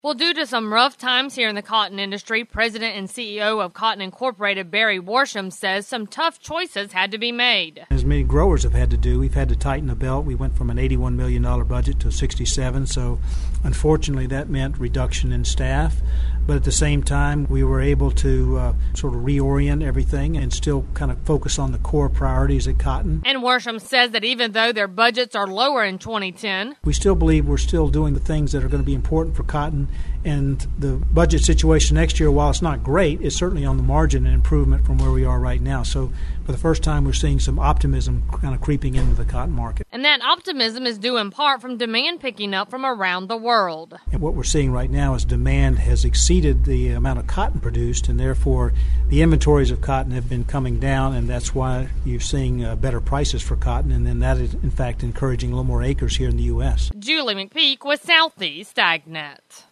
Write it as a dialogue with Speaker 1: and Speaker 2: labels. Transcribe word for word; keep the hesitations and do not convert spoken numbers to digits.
Speaker 1: Well, due to some rough times here in the cotton industry, President and C E O of Cotton Incorporated, Barry Worsham, says some tough choices had to be made.
Speaker 2: As many growers have had to do, we've had to tighten the belt. We went from an eighty-one million dollars budget to sixty-seven, so unfortunately that meant reduction in staff. But at the same time, we were able to uh, sort of reorient everything and still kind of focus on the core priorities at Cotton.
Speaker 1: And Worsham says that even though their budgets are lower in twenty ten,
Speaker 2: we still believe we're still doing the things that are going to be important for Cotton. And the budget situation next year, while it's not great, is certainly on the margin an improvement from where we are right now. So for the first time, we're seeing some optimism kind of creeping into the cotton market.
Speaker 1: And that optimism is due in part from demand picking up from around the world.
Speaker 2: And what we're seeing right now is demand has exceeded the amount of cotton produced, and therefore the inventories of cotton have been coming down, and that's why you're seeing uh, better prices for cotton, and then that is, in fact, encouraging a little more acres here in the U S.
Speaker 1: Julie McPeak with Southeast AgNet.